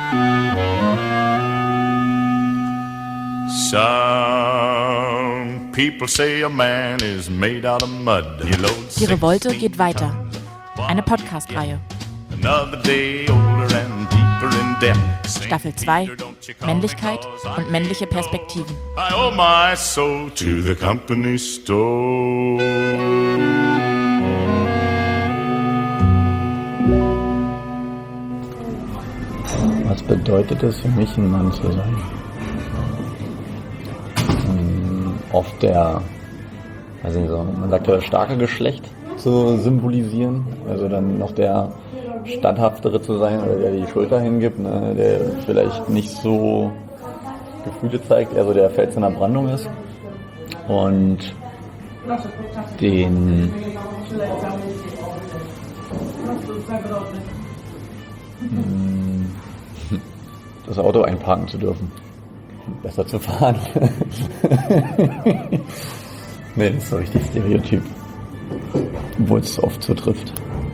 Some people say a man is made out of mud. Die Revolte geht weiter. Eine Podcast-Reihe. Staffel 2. Männlichkeit und männliche Perspektiven. I owe my soul to the company store. Was bedeutet es für mich, ein Mann zu sein? Oft der, weiß nicht so, man sagt ja das starke Geschlecht zu symbolisieren, also dann noch der standhaftere zu sein, oder der die Schulter hingibt, ne, der vielleicht nicht so Gefühle zeigt, eher so der Fels in der Brandung ist und den das Auto einparken zu dürfen. Besser zu fahren. Nee, das ist so richtig Stereotyp. Obwohl es oft so trifft.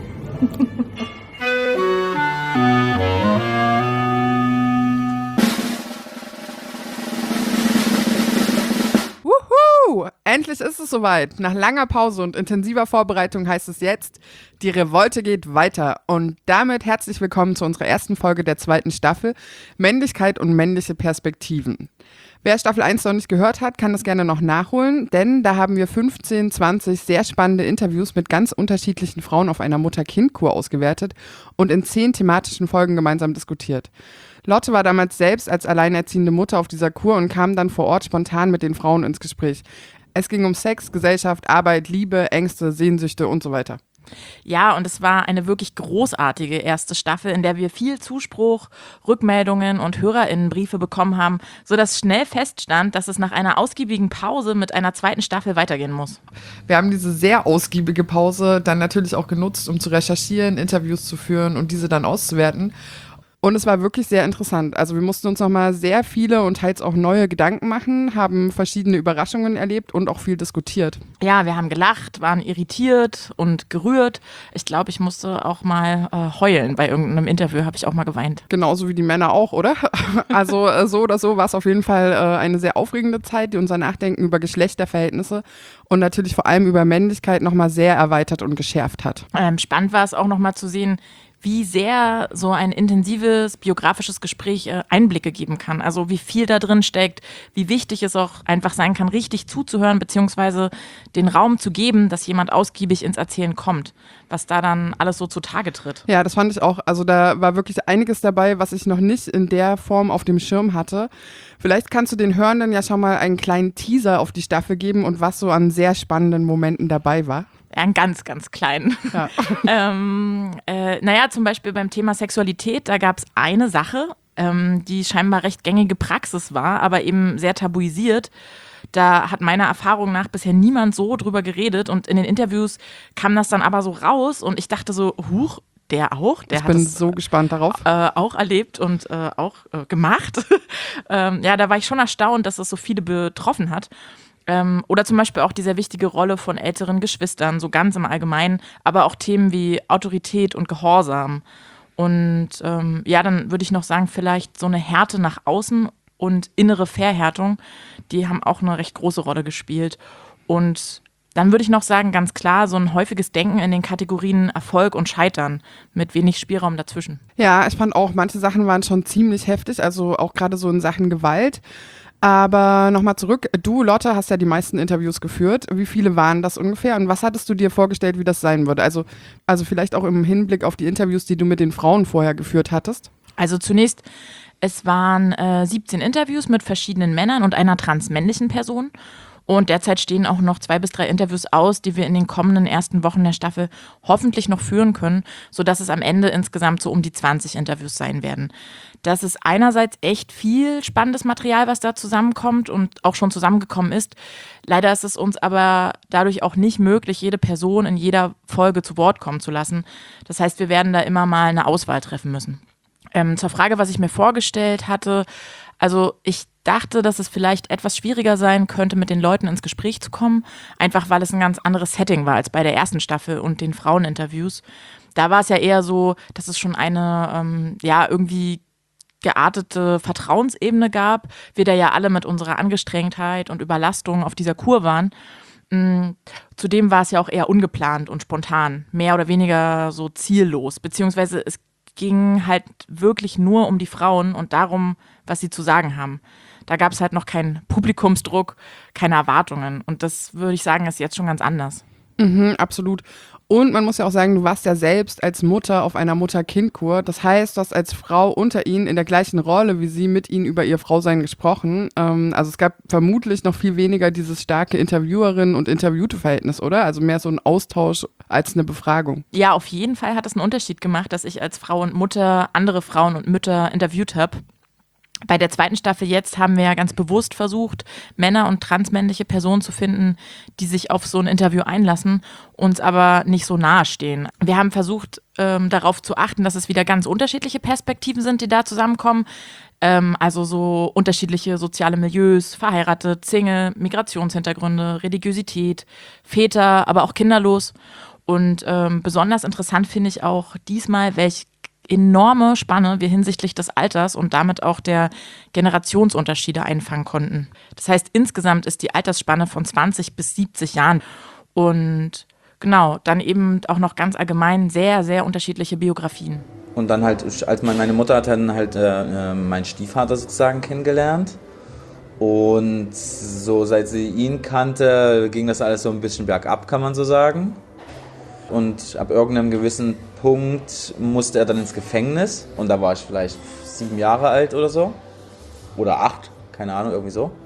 Wuhu! Endlich ist es soweit. Nach langer Pause und intensiver Vorbereitung heißt es jetzt, die Revolte geht weiter. Und damit herzlich willkommen zu unserer ersten Folge der zweiten Staffel, Männlichkeit und männliche Perspektiven. Wer Staffel 1 noch nicht gehört hat, kann das gerne noch nachholen, denn da haben wir 15, 20 sehr spannende Interviews mit ganz unterschiedlichen Frauen auf einer Mutter-Kind-Kur ausgewertet und in 10 thematischen Folgen gemeinsam diskutiert. Lotte war damals selbst als alleinerziehende Mutter auf dieser Kur und kam dann vor Ort spontan mit den Frauen ins Gespräch. Es ging um Sex, Gesellschaft, Arbeit, Liebe, Ängste, Sehnsüchte und so weiter. Ja, und es war eine wirklich großartige erste Staffel, in der wir viel Zuspruch, Rückmeldungen und HörerInnenbriefe bekommen haben, sodass schnell feststand, dass es nach einer ausgiebigen Pause mit einer zweiten Staffel weitergehen muss. Wir haben diese sehr ausgiebige Pause dann natürlich auch genutzt, um zu recherchieren, Interviews zu führen und diese dann auszuwerten. Und es war wirklich sehr interessant. Also wir mussten uns nochmal sehr viele und teils auch neue Gedanken machen, haben verschiedene Überraschungen erlebt und auch viel diskutiert. Ja, wir haben gelacht, waren irritiert und gerührt. Ich glaube, ich musste auch mal heulen. Bei irgendeinem Interview habe ich auch mal geweint. Genauso wie die Männer auch, oder? Also so oder so war es auf jeden Fall eine sehr aufregende Zeit, die unser Nachdenken über Geschlechterverhältnisse und natürlich vor allem über Männlichkeit nochmal sehr erweitert und geschärft hat. Spannend war es auch nochmal zu sehen, wie sehr so ein intensives biografisches Gespräch Einblicke geben kann. Also wie viel da drin steckt, wie wichtig es auch einfach sein kann, richtig zuzuhören, beziehungsweise den Raum zu geben, dass jemand ausgiebig ins Erzählen kommt, was da dann alles so zutage tritt. Ja, das fand ich auch. Also da war wirklich einiges dabei, was ich noch nicht in der Form auf dem Schirm hatte. Vielleicht kannst du den Hörenden ja schon mal einen kleinen Teaser auf die Staffel geben und was so an sehr spannenden Momenten dabei war. Einen ganz, ganz kleinen. Ja. Zum Beispiel beim Thema Sexualität, da gab es eine Sache, die scheinbar recht gängige Praxis war, aber eben sehr tabuisiert. Da hat meiner Erfahrung nach bisher niemand so drüber geredet und in den Interviews kam das dann aber so raus und ich dachte so, huch, der auch? Der ich bin so gespannt darauf. Auch erlebt und auch gemacht. Da war ich schon erstaunt, dass es so viele betroffen hat. Oder zum Beispiel auch die sehr wichtige Rolle von älteren Geschwistern, so ganz im Allgemeinen, aber auch Themen wie Autorität und Gehorsam. Und dann würde ich noch sagen, vielleicht so eine Härte nach außen und innere Verhärtung, die haben auch eine recht große Rolle gespielt. Und dann würde ich noch sagen, ganz klar, so ein häufiges Denken in den Kategorien Erfolg und Scheitern mit wenig Spielraum dazwischen. Ja, ich fand auch, manche Sachen waren schon ziemlich heftig, also auch gerade so in Sachen Gewalt. Aber nochmal zurück, du, Lotte, hast ja die meisten Interviews geführt. Wie viele waren das ungefähr und was hattest du dir vorgestellt, wie das sein würde? Also vielleicht auch im Hinblick auf die Interviews, die du mit den Frauen vorher geführt hattest. Also zunächst, es waren 17 Interviews mit verschiedenen Männern und einer transmännlichen Person. Und derzeit stehen auch noch 2 bis 3 Interviews aus, die wir in den kommenden ersten Wochen der Staffel hoffentlich noch führen können, sodass es am Ende insgesamt so um die 20 Interviews sein werden. Das ist einerseits echt viel spannendes Material, was da zusammenkommt und auch schon zusammengekommen ist. Leider ist es uns aber dadurch auch nicht möglich, jede Person in jeder Folge zu Wort kommen zu lassen. Das heißt, wir werden da immer mal eine Auswahl treffen müssen. Zur Frage, was ich mir vorgestellt hatte, also ich dachte, dass es vielleicht etwas schwieriger sein könnte, mit den Leuten ins Gespräch zu kommen, einfach weil es ein ganz anderes Setting war als bei der ersten Staffel und den Fraueninterviews. Da war es ja eher so, dass es schon eine irgendwie geartete Vertrauensebene gab. Wir da ja alle mit unserer Angestrengtheit und Überlastung auf dieser Kur waren. Zudem war es ja auch eher ungeplant und spontan, mehr oder weniger so ziellos, beziehungsweise es ging halt wirklich nur um die Frauen und darum, was sie zu sagen haben. Da gab es halt noch keinen Publikumsdruck, keine Erwartungen und das würde ich sagen, ist jetzt schon ganz anders. Absolut. Und man muss ja auch sagen, du warst ja selbst als Mutter auf einer Mutter-Kind-Kur. Das heißt, du hast als Frau unter ihnen in der gleichen Rolle wie sie mit ihnen über ihr Frausein gesprochen. Also es gab vermutlich noch viel weniger dieses starke Interviewerin- und Interviewte-Verhältnis, oder? Also mehr so ein Austausch als eine Befragung. Ja, auf jeden Fall hat es einen Unterschied gemacht, dass ich als Frau und Mutter andere Frauen und Mütter interviewt habe. Bei der zweiten Staffel jetzt haben wir ja ganz bewusst versucht, Männer und transmännliche Personen zu finden, die sich auf so ein Interview einlassen, uns aber nicht so nahe stehen. Wir haben versucht, darauf zu achten, dass es wieder ganz unterschiedliche Perspektiven sind, die da zusammenkommen. Also so unterschiedliche soziale Milieus, verheiratet, Single, Migrationshintergründe, Religiosität, Väter, aber auch kinderlos. Und besonders interessant finde ich auch diesmal, welche enorme Spanne wir hinsichtlich des Alters und damit auch der Generationsunterschiede einfangen konnten. Das heißt, insgesamt ist die Altersspanne von 20 bis 70 Jahren und genau, dann eben auch noch ganz allgemein sehr, sehr unterschiedliche Biografien. Und dann halt, als meine Mutter hat dann halt meinen Stiefvater sozusagen kennengelernt und so seit sie ihn kannte, ging das alles so ein bisschen bergab, kann man so sagen. Und ab irgendeinem gewissen Punkt musste er dann ins Gefängnis. Und da war ich vielleicht 7 Jahre alt oder so. Oder 8, keine Ahnung, irgendwie so.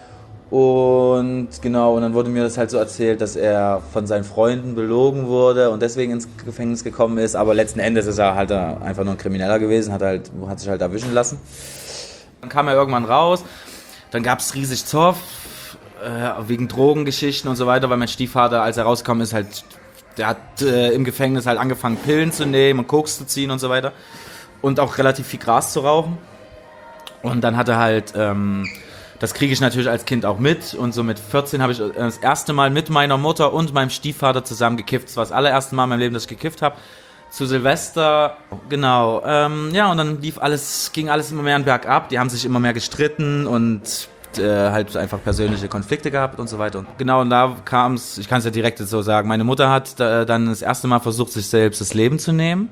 Und genau, und dann wurde mir das halt so erzählt, dass er von seinen Freunden belogen wurde und deswegen ins Gefängnis gekommen ist. Aber letzten Endes ist er halt einfach nur ein Krimineller gewesen, hat sich halt erwischen lassen. Dann kam er irgendwann raus. Dann gab es riesig Zoff wegen Drogengeschichten und so weiter, weil mein Stiefvater, als er rausgekommen ist, halt... Der hat im Gefängnis halt angefangen, Pillen zu nehmen und Koks zu ziehen und so weiter. Und auch relativ viel Gras zu rauchen. Und dann hat er halt, das kriege ich natürlich als Kind auch mit. Und so mit 14 habe ich das erste Mal mit meiner Mutter und meinem Stiefvater zusammen gekifft. Das war das allererste Mal in meinem Leben, dass ich gekifft habe. Zu Silvester, genau. Ja, und dann ging alles immer mehr bergab. Die haben sich immer mehr gestritten und... halt einfach persönliche Konflikte gehabt und so weiter. Und genau, und da kam es, ich kann es ja direkt so sagen, meine Mutter hat dann das erste Mal versucht, sich selbst das Leben zu nehmen.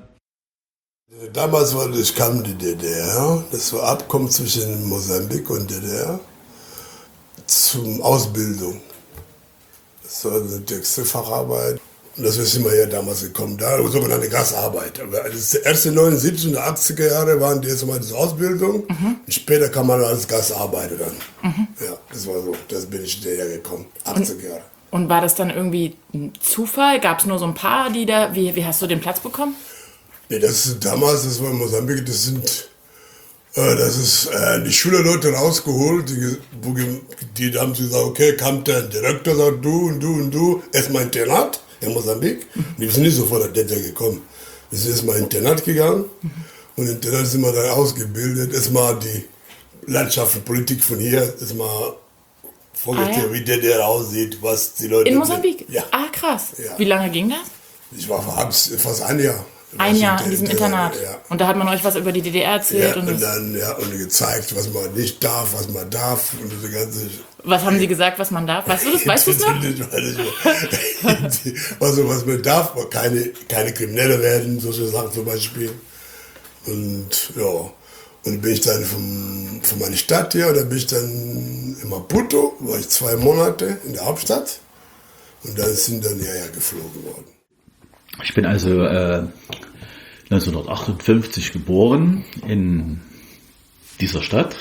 Damals kam die DDR, das war Abkommen zwischen Mosambik und DDR zum Ausbildung. Das war eine Textilfacharbeit. Und das ist immer ja damals gekommen, da sogenannte Gasarbeit. Aber das erste 79 und 80er Jahre waren die jetzt mal diese Ausbildung. Und später kam man als Gasarbeiter dann. Ja, das war so, das bin ich hierher gekommen, 80er Jahre. Und war das dann irgendwie ein Zufall? Gab es nur so ein paar, die da, wie hast du den Platz bekommen? Nee, das war in Mosambik, die Schülerleute rausgeholt, die haben gesagt, okay, kam der Direktor, sagt du und du und du, erstmal Internat in Mosambik. Wir sind nicht sofort nach DDR gekommen. Wir sind erstmal in Internat gegangen und in Internat sind wir dann ausgebildet. Erstmal die Landschaft und Politik von hier, erstmal vorgestellt, wie DDR aussieht, was die Leute... In Mosambik? Ja. Ah, krass. Ja. Wie lange ging das? Ich war fast ein Jahr. Ein Jahr in diesem Internat. Ja. Und da hat man euch was über die DDR erzählt? Ja, und gezeigt, was man nicht darf, was man darf. Und diese ganze... Was haben sie gesagt, was man darf? Weißt du das? Weißt du es noch? Also, was man darf, keine Kriminelle werden, solche Sachen zum Beispiel. Und ja, und bin ich dann von meiner Stadt hier, oder bin ich dann in Maputo, war ich 2 Monate in der Hauptstadt. Und dann sind dann hierher geflogen worden. Ich bin also 1958 geboren in dieser Stadt,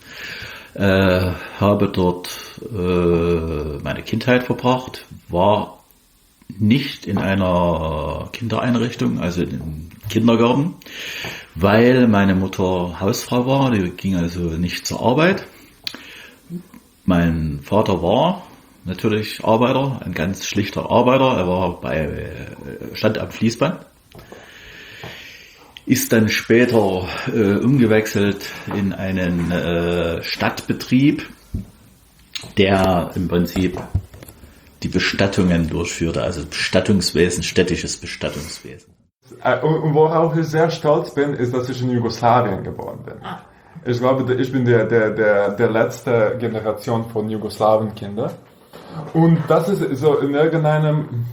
habe dort meine Kindheit verbracht, war nicht in einer Kindereinrichtung, also im Kindergarten, weil meine Mutter Hausfrau war, die ging also nicht zur Arbeit. Mein Vater war natürlich Arbeiter, ein ganz schlichter Arbeiter. Er stand am Fließband. Ist dann später umgewechselt in einen Stadtbetrieb, der im Prinzip die Bestattungen durchführte, also Bestattungswesen, städtisches Bestattungswesen. Und worauf ich sehr stolz bin, ist, dass ich in Jugoslawien geboren bin. Ich glaube, ich bin der letzte Generation von Jugoslawienkindern. Und das ist so in irgendeinem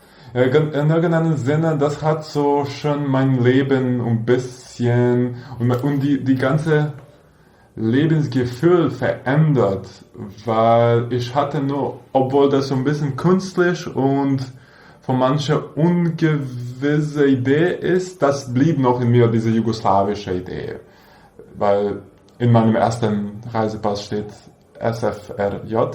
Sinne, das hat so schon mein Leben ein bisschen und die ganze Lebensgefühl verändert, weil ich hatte nur, obwohl das so ein bisschen künstlich und von mancher ungewisse Idee ist, das blieb noch in mir, diese jugoslawische Idee. Weil in meinem ersten Reisepass steht SFRJ.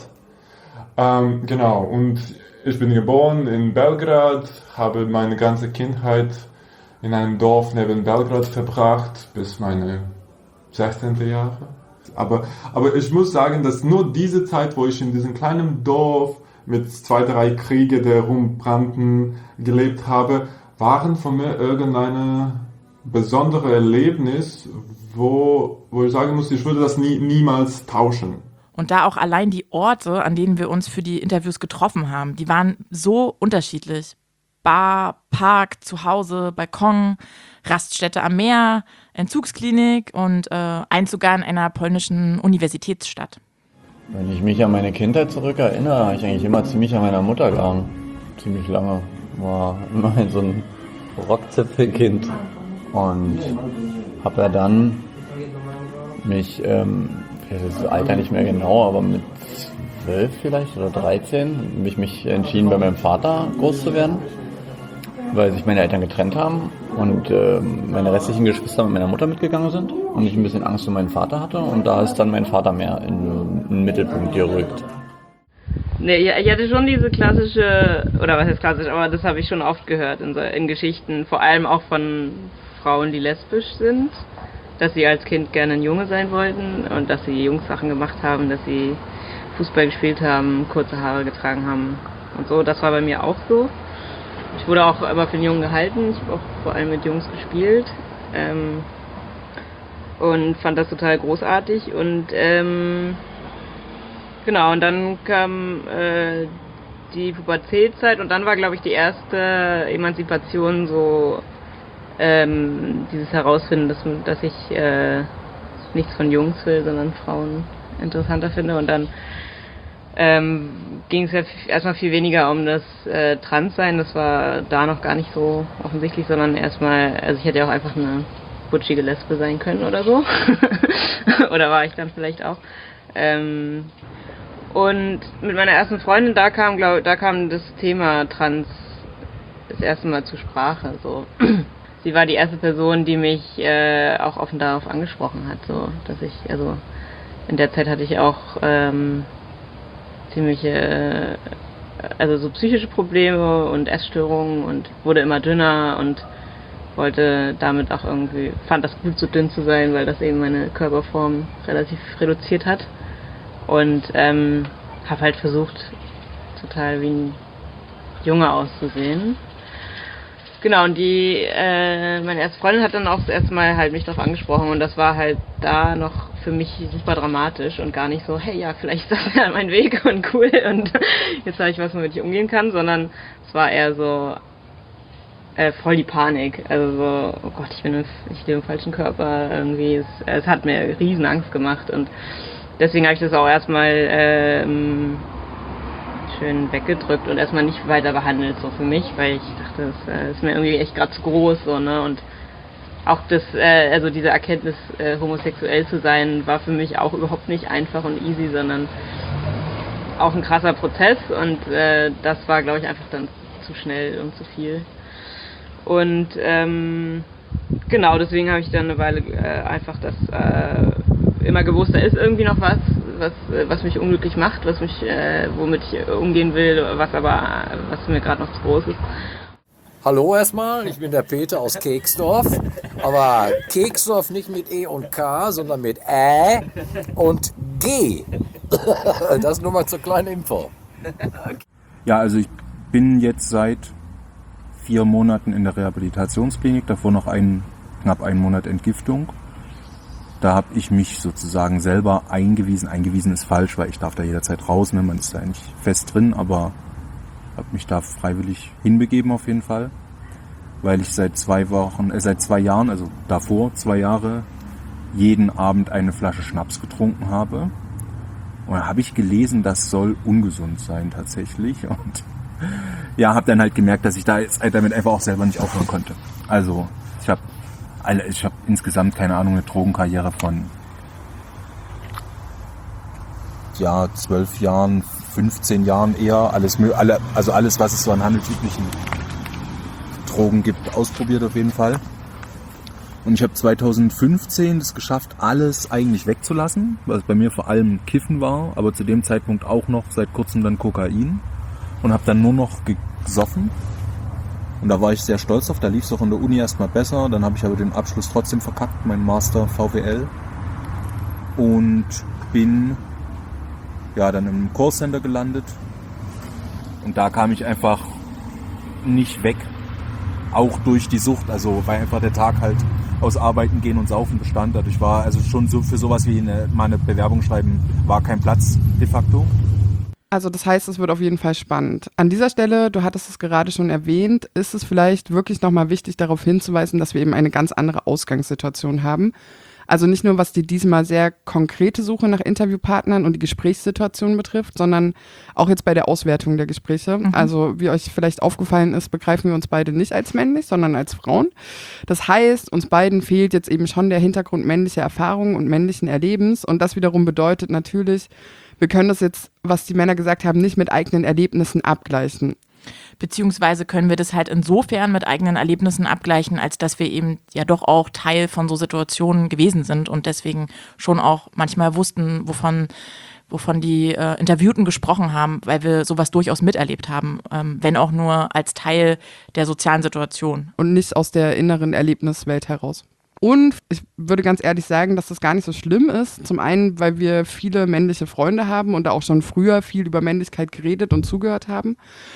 Genau, und ich bin geboren in Belgrad, habe meine ganze Kindheit in einem Dorf neben Belgrad verbracht, bis meine 16. Jahre. Aber ich muss sagen, dass nur diese Zeit, wo ich in diesem kleinen Dorf mit 2, 3 Kriege, die rumbrannten, gelebt habe, waren für mich irgendeine besondere Erlebnis, wo ich sagen muss, ich würde das niemals tauschen. Und da auch allein die Orte, an denen wir uns für die Interviews getroffen haben, die waren so unterschiedlich. Bar, Park, Zuhause, Balkon, Raststätte am Meer, Entzugsklinik und eins sogar in einer polnischen Universitätsstadt. Wenn ich mich an meine Kindheit zurückerinnere, habe ich eigentlich immer ziemlich an meiner Mutter gehangen. Ziemlich lange. War immerhin so ein Rockzipfelkind. Und habe ja dann mich, das Alter nicht mehr genau, aber mit 12 vielleicht oder 13 habe ich mich entschieden, bei meinem Vater groß zu werden, weil sich meine Eltern getrennt haben und meine restlichen Geschwister mit meiner Mutter mitgegangen sind und ich ein bisschen Angst um meinen Vater hatte und da ist dann mein Vater mehr in den Mittelpunkt gerückt. Nee, ich hatte schon diese klassische, oder was heißt klassisch, aber das habe ich schon oft gehört in Geschichten, vor allem auch von Frauen, die lesbisch sind, dass sie als Kind gerne ein Junge sein wollten und dass sie Jungssachen gemacht haben, dass sie Fußball gespielt haben, kurze Haare getragen haben und so. Das war bei mir auch so. Ich wurde auch immer für einen Jungen gehalten. Ich habe auch vor allem mit Jungs gespielt und fand das total großartig. Und genau, und dann kam die Pubertätzeit und dann war, glaube ich, die erste Emanzipation so dieses Herausfinden, dass ich nichts von Jungs will, sondern Frauen interessanter finde. Und dann ging es ja erstmal viel weniger um das Transsein, das war da noch gar nicht so offensichtlich, sondern erstmal, also ich hätte ja auch einfach eine butschige Lesbe sein können oder so. Oder war ich dann vielleicht auch. Und mit meiner ersten Freundin, da kam das Thema Trans das erste Mal zur Sprache. So. Sie war die erste Person, die mich auch offen darauf angesprochen hat, so, dass ich, also in der Zeit hatte ich auch ziemliche, also so psychische Probleme und Essstörungen und wurde immer dünner und wollte damit auch irgendwie, fand das gut, so dünn zu sein, weil das eben meine Körperform relativ reduziert hat und habe halt versucht, total wie ein Junge auszusehen. Genau, und meine erste Freundin hat dann auch das erste Mal halt mich darauf angesprochen und das war halt da noch für mich super dramatisch und gar nicht so, hey, ja, vielleicht ist das ja mein Weg und cool und jetzt habe ich was, womit ich umgehen kann, sondern es war eher so voll die Panik, also so, oh Gott, ich lebe im falschen Körper, irgendwie, es hat mir riesen Angst gemacht und deswegen habe ich das auch erstmal schön weggedrückt und erstmal nicht weiter behandelt, so für mich, weil ich dachte, das ist mir irgendwie echt gerade zu groß, so, ne, und auch das, also diese Erkenntnis, homosexuell zu sein, war für mich auch überhaupt nicht einfach und easy, sondern auch ein krasser Prozess und das war, glaube ich, einfach dann zu schnell und zu viel. Und genau, deswegen habe ich dann eine Weile einfach das immer gewusst, da ist irgendwie noch was mich unglücklich macht, womit ich umgehen will, was mir gerade noch zu groß ist. Hallo erstmal, ich bin der Peter aus Keksdorf, aber Keksdorf nicht mit E und K, sondern mit Ä und G. Das nur mal zur kleinen Info. Ja, also ich bin jetzt seit 4 Monaten in der Rehabilitationsklinik, davor noch knapp einen Monat Entgiftung. Da habe ich mich sozusagen selber eingewiesen. Eingewiesen ist falsch, weil ich darf da jederzeit raus, ne? Man ist da nicht fest drin, aber habe mich da freiwillig hinbegeben auf jeden Fall, weil ich seit 2 Jahren, also davor 2 Jahre, jeden Abend eine Flasche Schnaps getrunken habe. Und da habe ich gelesen, das soll ungesund sein tatsächlich. Und ja, habe dann halt gemerkt, dass ich da jetzt damit einfach auch selber nicht aufhören konnte. Also ich habe insgesamt, keine Ahnung, eine Drogenkarriere von 12 Jahren, 15 Jahren eher. Alles, was es so an handelsüblichen Drogen gibt, ausprobiert auf jeden Fall. Und ich habe 2015 es geschafft, alles eigentlich wegzulassen, was bei mir vor allem Kiffen war, aber zu dem Zeitpunkt auch noch seit kurzem dann Kokain, und habe dann nur noch gesoffen. Und da war ich sehr stolz drauf, da lief es auch an der Uni erstmal besser, dann habe ich aber den Abschluss trotzdem verkackt, meinen Master VWL, und bin dann im Callcenter gelandet, und da kam ich einfach nicht weg, auch durch die Sucht, also weil einfach der Tag halt aus Arbeiten gehen und Saufen bestand. Dadurch war also schon so für sowas wie mal eine Bewerbung schreiben, war kein Platz de facto. Also das heißt, es wird auf jeden Fall spannend. An dieser Stelle, du hattest es gerade schon erwähnt, ist es vielleicht wirklich nochmal wichtig, darauf hinzuweisen, dass wir eben eine ganz andere Ausgangssituation haben. Also nicht nur, was die diesmal sehr konkrete Suche nach Interviewpartnern und die Gesprächssituation betrifft, sondern auch jetzt bei der Auswertung der Gespräche. Also wie euch vielleicht aufgefallen ist, begreifen wir uns beide nicht als männlich, sondern als Frauen. Das heißt, uns beiden fehlt jetzt eben schon der Hintergrund männlicher Erfahrungen und männlichen Erlebens. Und das wiederum bedeutet natürlich, wir können das jetzt, was die Männer gesagt haben, nicht mit eigenen Erlebnissen abgleichen. Beziehungsweise können wir das halt insofern mit eigenen Erlebnissen abgleichen, als dass wir eben ja doch auch Teil von so Situationen gewesen sind und deswegen schon auch manchmal wussten, wovon die Interviewten gesprochen haben, weil wir sowas durchaus miterlebt haben, wenn auch nur als Teil der sozialen Situation. Und nicht aus der inneren Erlebniswelt heraus. Und ich würde ganz ehrlich sagen, dass das gar nicht so schlimm ist. Zum einen, weil wir viele männliche Freunde haben und da auch schon früher viel über Männlichkeit geredet und zugehört haben.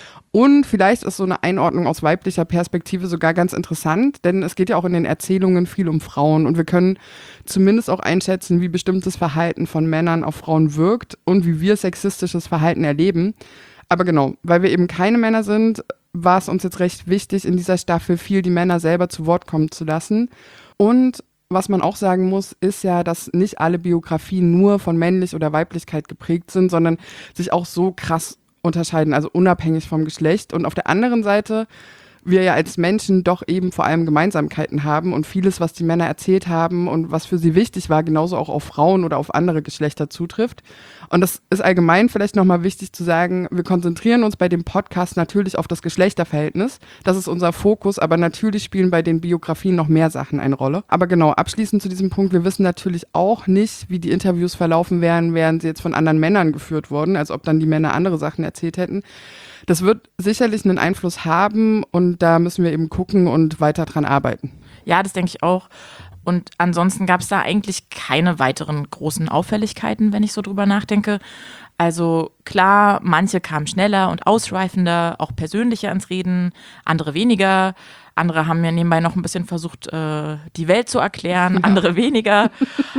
Und vielleicht ist so eine Einordnung aus weiblicher Perspektive sogar ganz interessant, denn es geht ja auch in den Erzählungen viel um Frauen und wir können zumindest auch einschätzen, wie bestimmtes Verhalten von Männern auf Frauen wirkt und wie wir sexistisches Verhalten erleben. Aber genau, weil wir eben keine Männer sind, war es uns jetzt recht wichtig, in dieser Staffel viel die Männer selber zu Wort kommen zu lassen. Und was man auch sagen muss, ist ja, dass nicht alle Biografien nur von Männlich- oder Weiblichkeit geprägt sind, sondern sich auch so krass unterscheiden, also unabhängig vom Geschlecht. Und auf der anderen Seite wir ja als Menschen doch eben vor allem Gemeinsamkeiten haben und vieles, was die Männer erzählt haben und was für sie wichtig war, genauso auch auf Frauen oder auf andere Geschlechter zutrifft. Und das ist allgemein vielleicht nochmal wichtig zu sagen, wir konzentrieren uns bei dem Podcast natürlich auf das Geschlechterverhältnis. Das ist unser Fokus, aber natürlich spielen bei den Biografien noch mehr Sachen eine Rolle. Aber genau, abschließend zu diesem Punkt, wir wissen natürlich auch nicht, wie die Interviews verlaufen wären sie jetzt von anderen Männern geführt worden, als ob dann die Männer andere Sachen erzählt hätten. Das wird sicherlich einen Einfluss haben und da müssen wir eben gucken und weiter dran arbeiten. Ja, das denke ich auch. Und ansonsten gab es da eigentlich keine weiteren großen Auffälligkeiten, wenn ich so drüber nachdenke. Also klar, manche kamen schneller und ausschweifender, auch persönlicher ins Reden, andere weniger. Andere haben mir nebenbei noch ein bisschen versucht, die Welt zu erklären, andere weniger.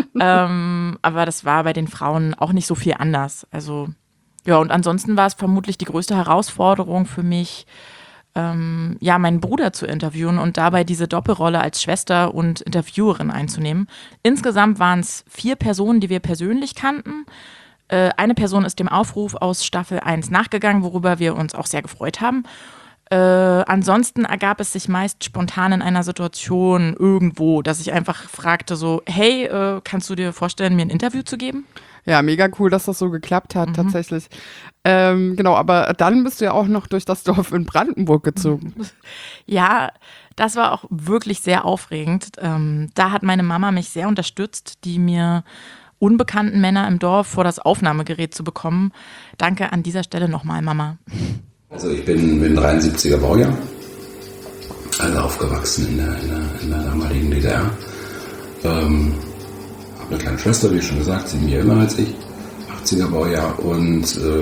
Aber das war bei den Frauen auch nicht so viel anders. Also ja, und ansonsten war es vermutlich die größte Herausforderung für mich, meinen Bruder zu interviewen und dabei diese Doppelrolle als Schwester und Interviewerin einzunehmen. Insgesamt waren es 4 Personen, die wir persönlich kannten. Eine Person ist dem Aufruf aus Staffel 1 nachgegangen, worüber wir uns auch sehr gefreut haben. Ansonsten ergab es sich meist spontan in einer Situation irgendwo, dass ich einfach fragte so, hey, kannst du dir vorstellen, mir ein Interview zu geben? Ja, mega cool, dass das so geklappt hat, tatsächlich. Genau, aber dann bist du ja auch noch durch das Dorf in Brandenburg gezogen. Ja, das war auch wirklich sehr aufregend. Da hat meine Mama mich sehr unterstützt, die mir unbekannten Männer im Dorf vor das Aufnahmegerät zu bekommen. Danke an dieser Stelle nochmal, Mama. Also ich bin 73er Baujahr, also aufgewachsen in der damaligen DDR. Habe eine kleine Schwester, wie schon gesagt, 7 Jahre jünger als ich, 80er Baujahr und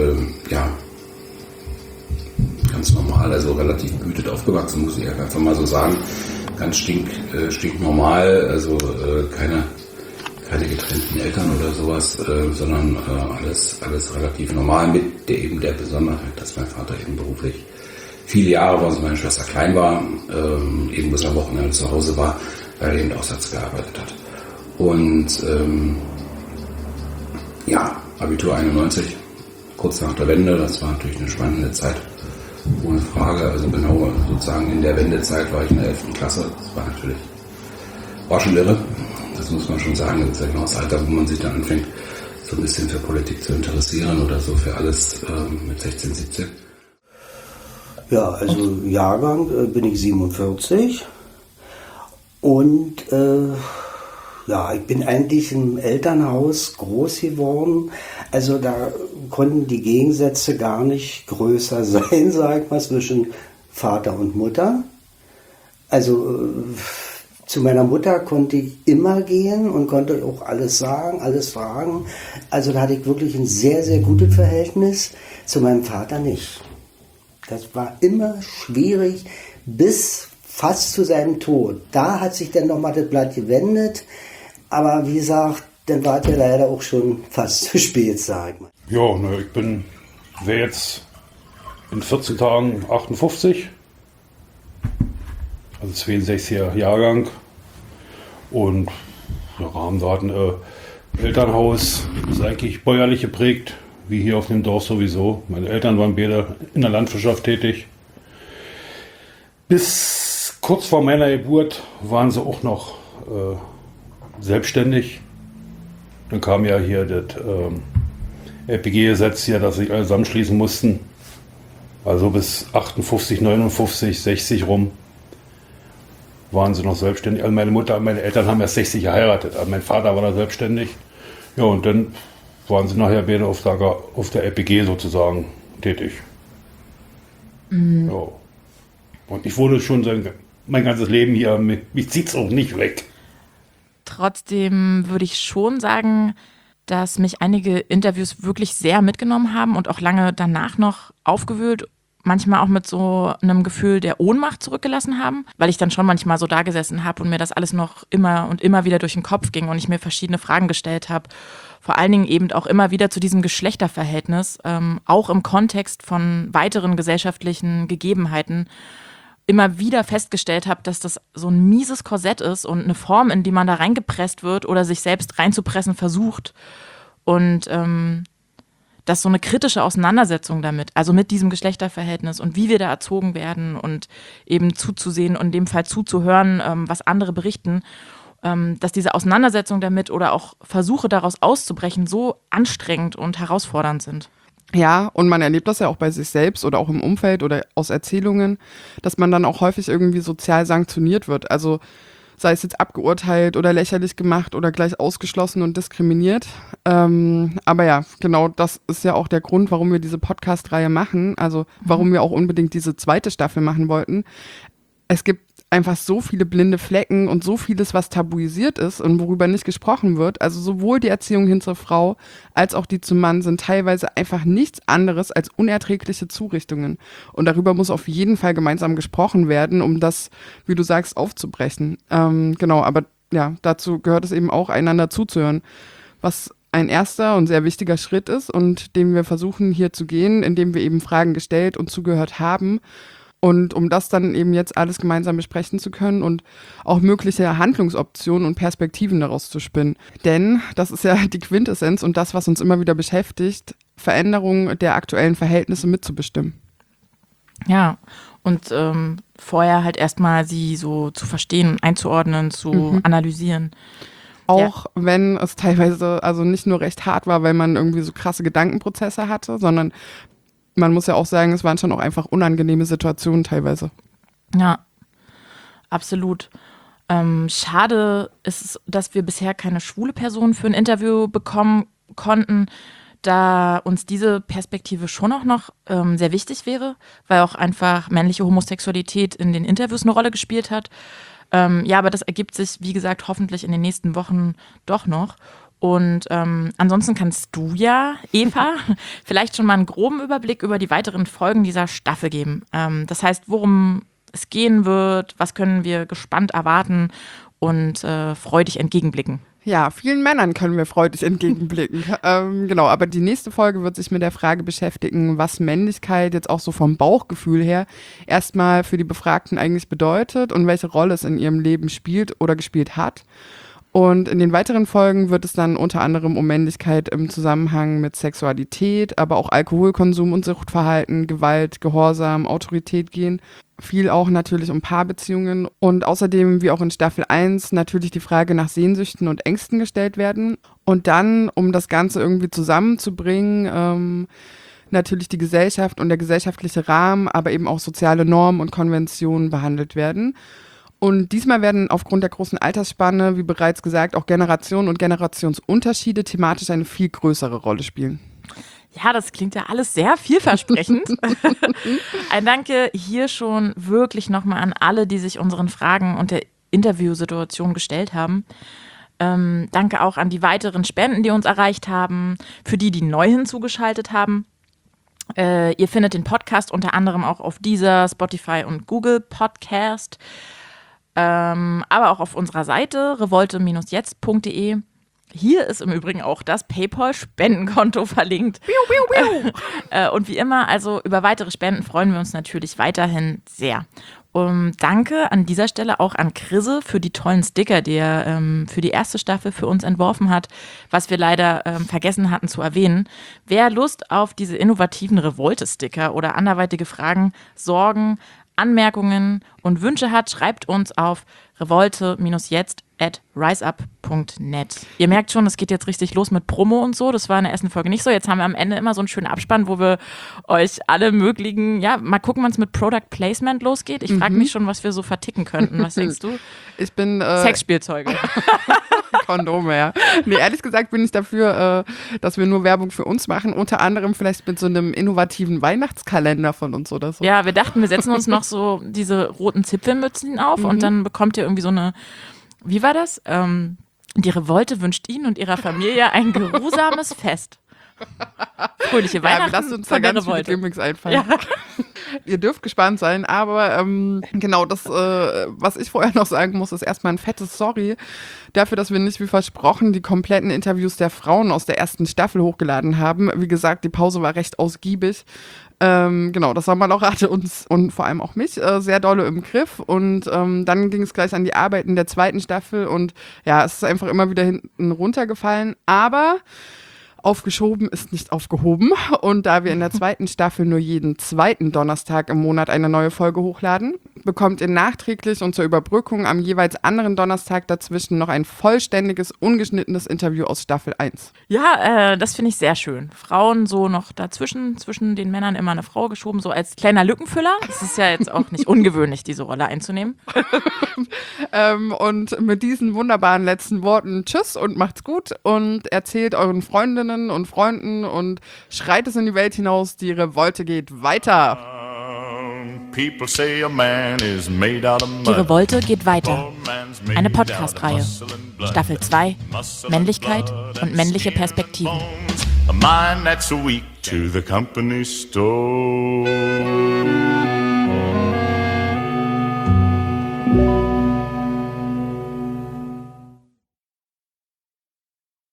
ganz normal, also relativ behütet aufgewachsen, muss ich einfach mal so sagen. Ganz stinknormal, also keine getrennten Eltern oder sowas, sondern alles relativ normal mit der Besonderheit, dass mein Vater eben beruflich viele Jahre war, als meine Schwester klein war, eben bis am Wochenende zu Hause war, weil er eben Aussatz gearbeitet hat. Und Abitur 91, kurz nach der Wende, das war natürlich eine spannende Zeit, ohne Frage. Also genau sozusagen in der Wendezeit war ich in der 11. Klasse. Das war schon irre, das muss man schon sagen. Das ist ja genau das Alter, wo man sich dann anfängt, so ein bisschen für Politik zu interessieren oder so für alles mit 16, 17. Ja, also Jahrgang bin ich 47 und ich bin eigentlich im Elternhaus groß geworden. Also da konnten die Gegensätze gar nicht größer sein, sag ich mal, zwischen Vater und Mutter. Also zu meiner Mutter konnte ich immer gehen und konnte auch alles sagen, alles fragen. Also da hatte ich wirklich ein sehr, sehr gutes Verhältnis. Zu meinem Vater nicht. Das war immer schwierig bis fast zu seinem Tod. Da hat sich dann nochmal das Blatt gewendet. Aber wie gesagt, dann war es ja leider auch schon fast zu spät, sag ich mal. Ja, ich wäre jetzt in 14 Tagen 58. Also 62er Jahrgang. Und Rahmendaten, Elternhaus ist eigentlich bäuerlich geprägt, wie hier auf dem Dorf sowieso. Meine Eltern waren beide in der Landwirtschaft tätig. Bis kurz vor meiner Geburt waren sie auch noch selbstständig. Dann kam ja hier das LPG-Gesetz hier, dass sich alle zusammenschließen mussten. Also bis 58, 59, 60 rum waren sie noch selbstständig. Also meine Eltern haben erst 60 geheiratet. Also mein Vater war da selbstständig. Ja, und dann waren sie nachher beide auf der LPG sozusagen tätig. Mhm. Ja. Und ich wurde schon mein ganzes Leben hier, mich zieht es auch nicht weg. Trotzdem würde ich schon sagen, dass mich einige Interviews wirklich sehr mitgenommen haben und auch lange danach noch aufgewühlt, manchmal auch mit so einem Gefühl der Ohnmacht zurückgelassen haben, weil ich dann schon manchmal so da gesessen habe und mir das alles noch immer und immer wieder durch den Kopf ging und ich mir verschiedene Fragen gestellt habe. Vor allen Dingen eben auch immer wieder zu diesem Geschlechterverhältnis, auch im Kontext von weiteren gesellschaftlichen Gegebenheiten, immer wieder festgestellt habe, dass das so ein mieses Korsett ist und eine Form, in die man da reingepresst wird oder sich selbst reinzupressen versucht. Und dass so eine kritische Auseinandersetzung damit, also mit diesem Geschlechterverhältnis und wie wir da erzogen werden und eben zuzusehen und in dem Fall zuzuhören, was andere berichten, dass diese Auseinandersetzung damit oder auch Versuche daraus auszubrechen so anstrengend und herausfordernd sind. Ja, und man erlebt das ja auch bei sich selbst oder auch im Umfeld oder aus Erzählungen, dass man dann auch häufig irgendwie sozial sanktioniert wird. Also sei es jetzt abgeurteilt oder lächerlich gemacht oder gleich ausgeschlossen und diskriminiert. Aber ja, genau das ist ja auch der Grund, warum wir diese Podcast-Reihe machen. Also warum wir auch unbedingt diese 2. Staffel machen wollten. Es gibt einfach so viele blinde Flecken und so vieles, was tabuisiert ist und worüber nicht gesprochen wird. Also sowohl die Erziehung hin zur Frau als auch die zum Mann sind teilweise einfach nichts anderes als unerträgliche Zurichtungen. Und darüber muss auf jeden Fall gemeinsam gesprochen werden, um das, wie du sagst, aufzubrechen. Genau, aber ja, dazu gehört es eben auch, einander zuzuhören, was ein erster und sehr wichtiger Schritt ist und den wir versuchen hier zu gehen, indem wir eben Fragen gestellt und zugehört haben. Und um das dann eben jetzt alles gemeinsam besprechen zu können und auch mögliche Handlungsoptionen und Perspektiven daraus zu spinnen. Denn das ist ja die Quintessenz und das, was uns immer wieder beschäftigt, Veränderungen der aktuellen Verhältnisse mitzubestimmen. Ja, und vorher halt erstmal sie so zu verstehen, einzuordnen, zu analysieren. Auch wenn es teilweise also nicht nur recht hart war, weil man irgendwie so krasse Gedankenprozesse hatte, sondern man muss ja auch sagen, es waren schon auch einfach unangenehme Situationen teilweise. Ja, absolut. Schade ist es, dass wir bisher keine schwule Person für ein Interview bekommen konnten, da uns diese Perspektive schon auch noch sehr wichtig wäre, weil auch einfach männliche Homosexualität in den Interviews eine Rolle gespielt hat. Ja, aber das ergibt sich, wie gesagt, hoffentlich in den nächsten Wochen doch noch. Und ansonsten kannst du ja, Eva, vielleicht schon mal einen groben Überblick über die weiteren Folgen dieser Staffel geben. Das heißt, worum es gehen wird, was können wir gespannt erwarten und freudig entgegenblicken. Ja, vielen Männern können wir freudig entgegenblicken. Genau, aber die nächste Folge wird sich mit der Frage beschäftigen, was Männlichkeit jetzt auch so vom Bauchgefühl her erstmal für die Befragten eigentlich bedeutet und welche Rolle es in ihrem Leben spielt oder gespielt hat. Und in den weiteren Folgen wird es dann unter anderem um Männlichkeit im Zusammenhang mit Sexualität, aber auch Alkoholkonsum und Suchtverhalten, Gewalt, Gehorsam, Autorität gehen. Viel auch natürlich um Paarbeziehungen und außerdem, wie auch in Staffel 1, natürlich die Frage nach Sehnsüchten und Ängsten gestellt werden. Und dann, um das Ganze irgendwie zusammenzubringen, natürlich die Gesellschaft und der gesellschaftliche Rahmen, aber eben auch soziale Normen und Konventionen behandelt werden. Und diesmal werden aufgrund der großen Altersspanne, wie bereits gesagt, auch Generationen und Generationsunterschiede thematisch eine viel größere Rolle spielen. Ja, das klingt ja alles sehr vielversprechend. Ein Danke hier schon wirklich nochmal an alle, die sich unseren Fragen und der Interviewsituation gestellt haben. Danke auch an die weiteren Spenden, die uns erreicht haben, für die neu hinzugeschaltet haben. Ihr findet den Podcast unter anderem auch auf Deezer, Spotify und Google Podcast. Aber auch auf unserer Seite revolte-jetzt.de. Hier ist im Übrigen auch das PayPal-Spendenkonto verlinkt. Und wie immer, also über weitere Spenden freuen wir uns natürlich weiterhin sehr. Danke an dieser Stelle auch an Chrisse für die tollen Sticker, die er für die erste Staffel für uns entworfen hat, was wir leider vergessen hatten zu erwähnen. Wer Lust auf diese innovativen Revolte-Sticker oder anderweitige Fragen, Sorgen, Anmerkungen und Wünsche hat, schreibt uns auf revolte-jetzt@riseup.net. Ihr merkt schon, es geht jetzt richtig los mit Promo und so. Das war in der ersten Folge nicht so. Jetzt haben wir am Ende immer so einen schönen Abspann, wo wir euch alle möglichen, ja, mal gucken, wann es mit Product Placement losgeht. Ich frage mich schon, was wir so verticken könnten. Was denkst du? Ich bin Sexspielzeuge. Kondome, ja. Nee, ehrlich gesagt bin ich dafür, dass wir nur Werbung für uns machen. Unter anderem vielleicht mit so einem innovativen Weihnachtskalender von uns oder so. Ja, wir dachten, wir setzen uns noch so diese roten Zipfelmützen auf und dann bekommt ihr irgendwie so eine, wie war das? Die Revolte wünscht Ihnen und Ihrer Familie ein geruhsames Fest. Fröhliche Weihnachten. Ja, lasst uns da ganz viele Gimmicks einfallen. Ja. Ihr dürft gespannt sein, aber genau das, was ich vorher noch sagen muss, ist erstmal ein fettes Sorry dafür, dass wir nicht wie versprochen die kompletten Interviews der Frauen aus der ersten Staffel hochgeladen haben. Wie gesagt, die Pause war recht ausgiebig. Genau, das Sommerloch hatte uns und vor allem auch mich sehr dolle im Griff und dann ging es gleich an die Arbeiten der zweiten Staffel und ja, es ist einfach immer wieder hinten runtergefallen, aber aufgeschoben ist nicht aufgehoben. Und da wir in der zweiten Staffel nur jeden zweiten Donnerstag im Monat eine neue Folge hochladen, bekommt ihr nachträglich und zur Überbrückung am jeweils anderen Donnerstag dazwischen noch ein vollständiges, ungeschnittenes Interview aus Staffel 1. Ja, das finde ich sehr schön. Frauen so noch dazwischen, zwischen den Männern immer eine Frau geschoben, so als kleiner Lückenfüller. Es ist ja jetzt auch nicht ungewöhnlich, diese Rolle einzunehmen. Und mit diesen wunderbaren letzten Worten tschüss und macht's gut und erzählt euren Freundinnen und Freunden und schreit es in die Welt hinaus, die Revolte geht weiter. Die Revolte geht weiter. Eine Podcast-Reihe. Staffel 2. Männlichkeit und männliche Perspektiven. A mind that's weak to the company store.